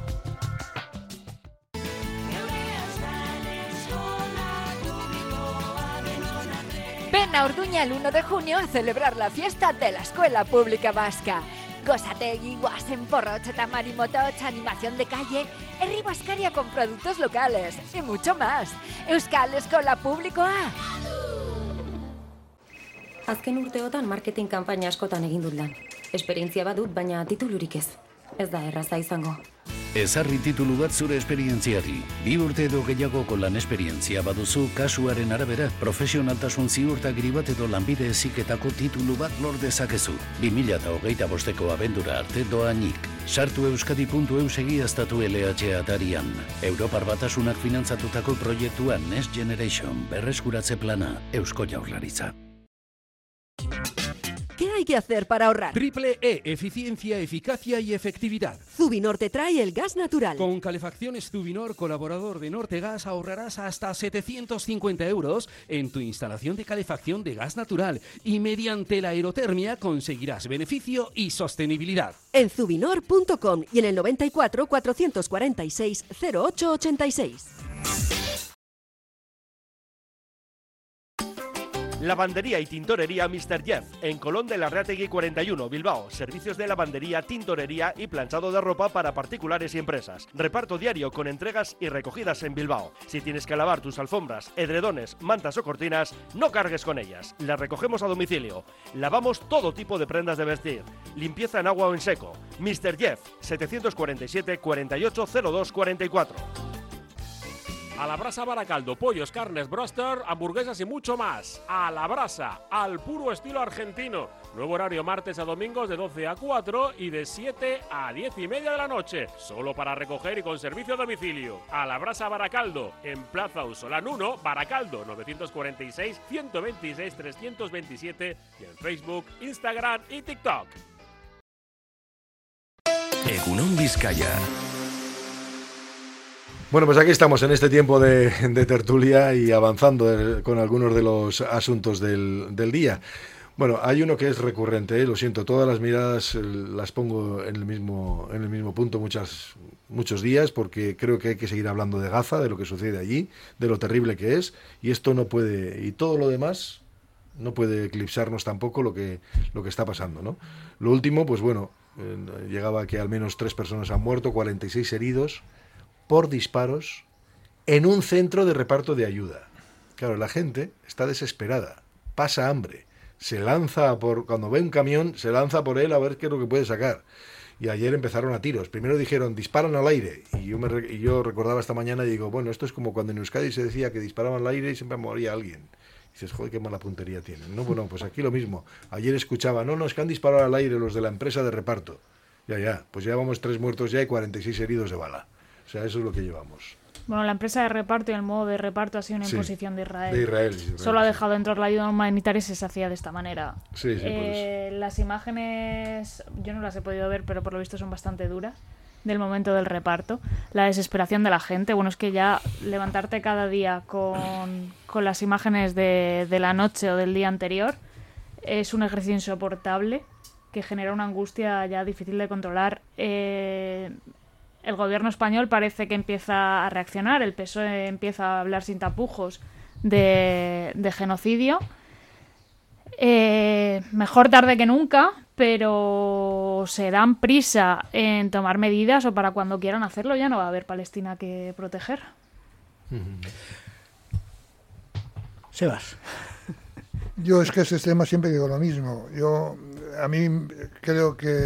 Ven a Orduña el uno de junio a celebrar la fiesta de la Escuela Pública Vasca. Gozategi, guasen, porrocha, tamari, motocha, animación de calle, herri baskaria con productos locales y mucho más. Euskal Eskola Publikoa. Azken urteotan marketing kanpaina askotan egin dut lan. Esperientzia badut, baina titulurik ez. Ez da erraza izango. Ezarri titulu bat zure esperientziari. Bi urte edo gehiagoko lan esperientzia baduzu, kasuaren arabera, profesionaltasun ziurtagiri bat edo lanbide heziketako titulu bat lor dezakezu. bi mila hogeita bosteko abendura arte doainik. Sartu euskadi puntu eus egiaztatu L H atarian. Europar Batasunak finantzatutako proiektua Next Generation berreskuratze plana Eusko Jaurlaritza. ¿Qué hay que hacer para ahorrar? Triple E, eficiencia, eficacia y efectividad. Zubinor te trae el gas natural. Con calefacciones Zubinor, colaborador de Nortegas, ahorrarás hasta setecientos cincuenta euros en tu instalación de calefacción de gas natural y mediante la aerotermia conseguirás beneficio y sostenibilidad. En zubinor punto com y en el noventa y cuatro, cuatrocientos cuarenta y seis, cero ocho ochenta y seis. Lavandería y tintorería mister Jeff, en Colón de Larrategui cuarenta y uno, Bilbao. Servicios de lavandería, tintorería y planchado de ropa para particulares y empresas. Reparto diario con entregas y recogidas en Bilbao. Si tienes que lavar tus alfombras, edredones, mantas o cortinas, no cargues con ellas. Las recogemos a domicilio. Lavamos todo tipo de prendas de vestir. Limpieza en agua o en seco. mister Jeff, setecientos cuarenta y siete, cuarenta y ocho, cero dos, cuarenta y cuatro. A la brasa Baracaldo, pollos, carnes, broster, hamburguesas y mucho más. A la brasa, al puro estilo argentino. Nuevo horario martes a domingos de doce a cuatro y de siete a diez y media de la noche. Solo para recoger y con servicio a domicilio. A la brasa Baracaldo, en Plaza Usolán uno, Baracaldo, novecientos cuarenta y seis, ciento veintiséis, trescientos veintisiete y en Facebook, Instagram y TikTok. Egunon Vizcaya. Bueno, pues aquí estamos en este tiempo de, de tertulia y avanzando con algunos de los asuntos del, del día. Bueno, hay uno que es recurrente, ¿eh? Lo siento, todas las miradas las pongo en el mismo, en el mismo punto muchas, muchos días, porque creo que hay que seguir hablando de Gaza, de lo que sucede allí, de lo terrible que es, y esto no puede, y todo lo demás no puede eclipsarnos tampoco lo que, lo que está pasando, ¿no? Lo último, pues bueno, eh, llegaba a que al menos tres personas han muerto, cuarenta y seis heridos, por disparos en un centro de reparto de ayuda. Claro, la gente está desesperada, pasa hambre, se lanza por, cuando ve un camión, se lanza por él a ver qué es lo que puede sacar. Y ayer empezaron a tiros. Primero dijeron, disparan al aire. Y yo, me, y yo recordaba esta mañana y digo, bueno, esto es como cuando en Euskadi se decía que disparaban al aire y siempre moría alguien. Y dices, joder, qué mala puntería tienen. No, bueno, pues aquí lo mismo. Ayer escuchaba, no, no, es que han disparado al aire los de la empresa de reparto. Ya, ya, pues llevamos tres muertos ya y cuarenta y seis heridos de bala. O sea, eso es lo que llevamos. Bueno, la empresa de reparto y el modo de reparto ha sido una sí, imposición de Israel. De Israel, Israel Solo sí. ha dejado entrar la ayuda humanitaria y se hacía de esta manera. Sí, sí, eh, por eso. Las imágenes, yo no las he podido ver, pero por lo visto son bastante duras. del momento del reparto, la desesperación de la gente. Bueno, es que ya levantarte cada día con, con las imágenes de, de la noche o del día anterior es un ejercicio insoportable que genera una angustia ya difícil de controlar. Eh, el gobierno español parece que empieza a reaccionar, el P S O E empieza a hablar sin tapujos de, de genocidio. Eh, mejor tarde que nunca, pero se dan prisa en tomar medidas o para cuando quieran hacerlo ya no va a haber Palestina que proteger. Sebas. Yo es que ese tema siempre digo lo mismo. Yo a mí creo que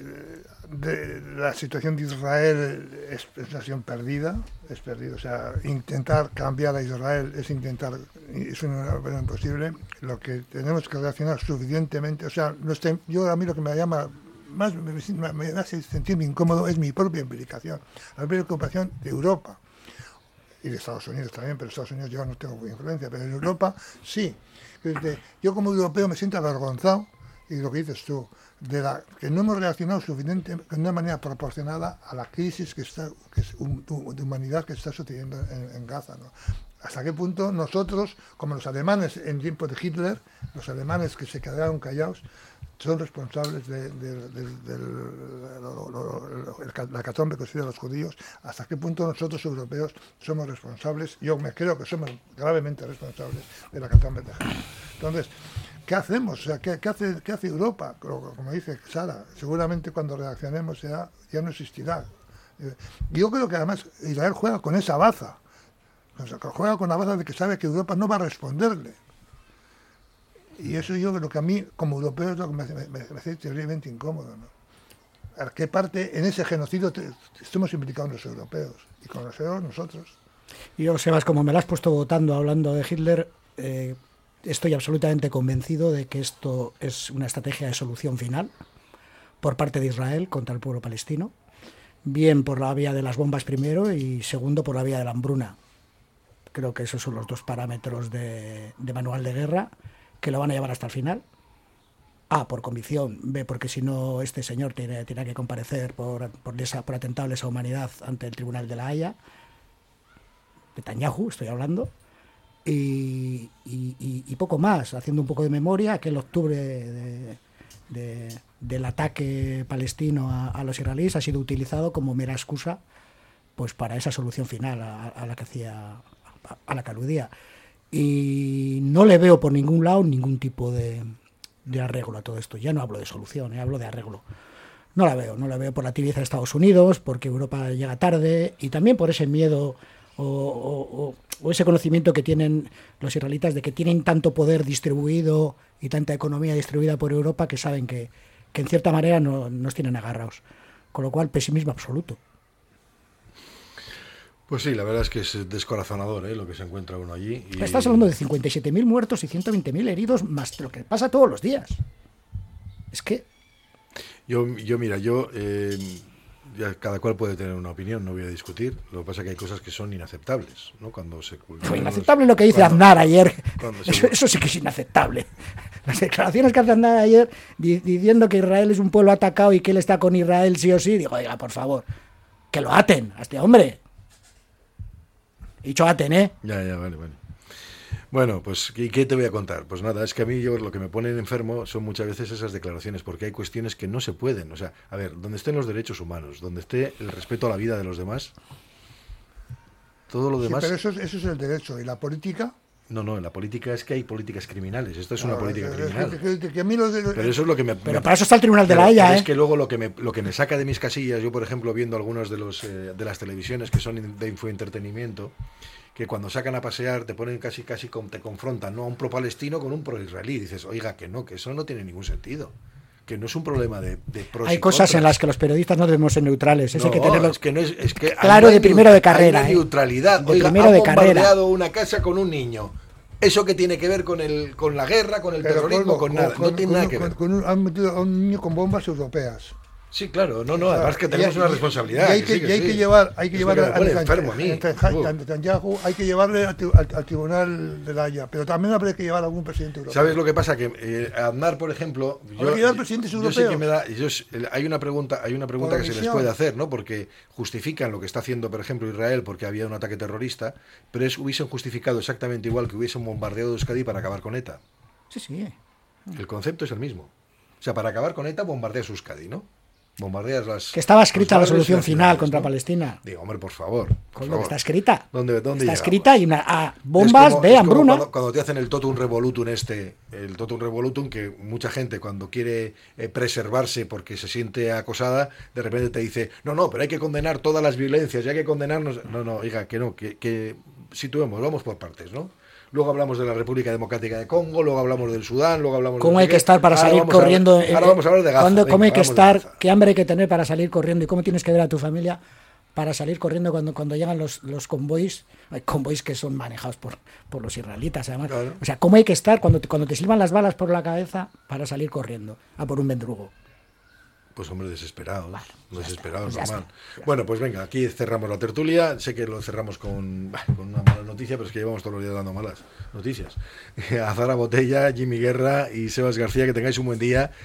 de, la situación de Israel es, es una situación perdida, es perdida. O sea, intentar cambiar a Israel es intentar, es una cosa imposible. Lo que tenemos que reaccionar suficientemente, o sea, no esté, yo a mí lo que me llama más, me, me, me hace sentirme incómodo es mi propia implicación, la preocupación de Europa y de Estados Unidos también, pero Estados Unidos yo no tengo influencia, pero en Europa sí. Yo como europeo me siento avergonzado, y lo que dices tú, de la que no hemos reaccionado suficiente, de una manera proporcionada a la crisis que está, que es un, de humanidad que está sucediendo en, en Gaza, ¿no? Hasta qué punto nosotros, como los alemanes en tiempo de Hitler, los alemanes que se quedaron callados, son responsables de, de, de, de, de lo, lo, lo, la catombe que sucedió a los judíos. Hasta qué punto nosotros europeos somos responsables, yo me creo que somos gravemente responsables de la catombe de Hitler. Entonces, ¿qué hacemos? O sea, ¿qué, qué, hace, ¿qué hace Europa? Como, como dice Sara, seguramente cuando reaccionemos ya, ya no existirá. Yo creo que además Israel juega con esa baza. O sea, juega con la baza de que sabe que Europa no va a responderle. Y eso yo creo que a mí, como europeo, es lo que me, me, me hace terriblemente incómodo, ¿no? ¿A qué parte en ese genocidio te, estemos implicados los europeos? Y con los europeos nosotros. Y yo, Sebas, como me lo has puesto votando, hablando de Hitler, eh, estoy absolutamente convencido de que esto es una estrategia de solución final por parte de Israel contra el pueblo palestino. Bien por la vía de las bombas primero y segundo por la vía de la hambruna. Creo que esos son los dos parámetros de, de manual de guerra que lo van a llevar hasta el final. A, por convicción. B, porque si no, este señor tiene, tiene que comparecer por, por, esa, por atentado a esa humanidad ante el Tribunal de la Haya. Netanyahu, estoy hablando. Y, y, y, y poco más, haciendo un poco de memoria, aquel octubre de, de, del ataque palestino a, a los israelíes ha sido utilizado como mera excusa pues para esa solución final a, a la que hacía, a, a la que aludía. Y no le veo por ningún lado ningún tipo de, de arreglo a todo esto. Ya no hablo de solución, eh, hablo de arreglo. No la veo, no la veo por la tibieza de Estados Unidos, porque Europa llega tarde y también por ese miedo o, o, o, o ese conocimiento que tienen los israelitas de que tienen tanto poder distribuido y tanta economía distribuida por Europa que saben que, que en cierta manera no, nos tienen agarrados. Con lo cual, pesimismo absoluto. Pues sí, la verdad es que es descorazonador, ¿eh?, lo que se encuentra uno allí. Y... Estás hablando de cincuenta y siete mil muertos y ciento veinte mil heridos, más lo que pasa todos los días. Es que... Yo, yo mira, yo... Eh, ya cada cual puede tener una opinión, no voy a discutir. Lo que pasa es que hay cosas que son inaceptables, ¿no? Cuando se... Fue inaceptable lo que dice cuando, Aznar ayer. Se... Eso, eso sí que es inaceptable. Las declaraciones que hace Aznar ayer di, diciendo que Israel es un pueblo atacado y que él está con Israel sí o sí. Digo, oiga, por favor, que lo aten a este hombre. He dicho aten, ¿eh? Ya, ya, vale, vale. Bueno, pues, ¿y qué te voy a contar? Pues nada, es que a mí yo lo que me pone enfermo son muchas veces esas declaraciones, porque hay cuestiones que no se pueden. O sea, a ver, donde estén los derechos humanos, donde esté el respeto a la vida de los demás, todo lo demás... Sí, pero eso es, eso es el derecho. ¿Y la política? No, no, en la política es que hay políticas criminales. Esto es una no, política es, criminal. Es que, que, que a mí los de... Pero eso es lo que me... Pero me... para eso está el Tribunal de pero, la Haya, pero ¿eh? Es que luego lo que me, lo que me saca de mis casillas, yo por ejemplo viendo algunos de los eh, de las televisiones que son de infoentretenimiento, que cuando sacan a pasear te ponen casi casi te confrontan, ¿no?, a un pro palestino con un pro israelí. Dices, oiga, que no, que eso no tiene ningún sentido. Que no es un problema de, de pros Hay y cosas contras. En las que los periodistas no debemos ser neutrales. Eso No, hay que tenerlo es que no es, es que claro, de primero de carrera. Hay ¿eh? neutralidad. De Oiga, primero ha de carrera. bombardeado una casa con un niño. ¿Eso qué tiene que ver con el con la guerra, con el Pero terrorismo, con, con nada? Con, no tiene con, nada que con, ver. Con un, han metido a un niño con bombas europeas. Sí, claro, no, no, Claro, además que tenemos y- una y- responsabilidad. Y hay que que, sí, que y hay sí. que llevar, hay que Eso llevar que me a pone Netanyahu- enfermo a mí. a Uh. Netanyahu, hay que llevarle al, al- al tribunal de la Haya, pero también habría que llevar a algún presidente europeo. ¿Sabes lo que pasa? Que eh, Aznar, por ejemplo, Habrá que llevar presidentes yo europeos. sí que me da, yo s- hay una pregunta, hay una pregunta Por que se les omisión. puede hacer, ¿no? Porque justifican lo que está haciendo, por ejemplo, Israel porque había un ataque terrorista, pero es hubiesen justificado exactamente igual que hubiesen bombardeado Euskadi para acabar con ETA. Sí, sí. El concepto es el mismo. O sea, para acabar con ETA bombardeas Euskadi, ¿no? Bombardeas las... Que estaba escrita la los barrios y solución las final ciudades, contra ¿no? Palestina. Digo, hombre, por favor. Por Con lo que favor. está escrita. ¿Dónde, dónde Está llegamos? escrita y una a Es bombas como- de es como hambruna. Cuando, cuando te hacen el totum revolutum este, el totum revolutum, que mucha gente cuando quiere eh, preservarse porque se siente acosada, de repente te dice, no, no, pero hay que condenar todas las violencias, y hay que condenarnos. No, no, oiga, que no, que, que situemos, vamos por partes, ¿no? Luego hablamos de la República Democrática de Congo, luego hablamos del Sudán, luego hablamos de... ¿Cómo no hay sé que qué. estar para Ahora salir vamos a hablar- corriendo? eh, ahora vamos a hablar de Gaza. ¿Cuándo- ¿Cómo Venga, hay que hablamos de estar? Gaza. ¿Qué hambre hay que tener para salir corriendo? ¿Y cómo tienes que ver a tu familia para salir corriendo cuando, cuando llegan los, los convoys? Hay convoys que son manejados por, por los israelitas, además. O sea, ¿cómo hay que estar cuando te, cuando te silban las balas por la cabeza para salir corriendo a por un mendrugo? Pues hombre, desesperados, desesperados, pues ya normal. Bueno, pues venga, aquí cerramos la tertulia. Sé que lo cerramos con, bah, con una mala noticia, pero es que llevamos todos los días dando malas noticias. A Zara Botella, Jimmy Guerra y Sebas García, que tengáis un buen día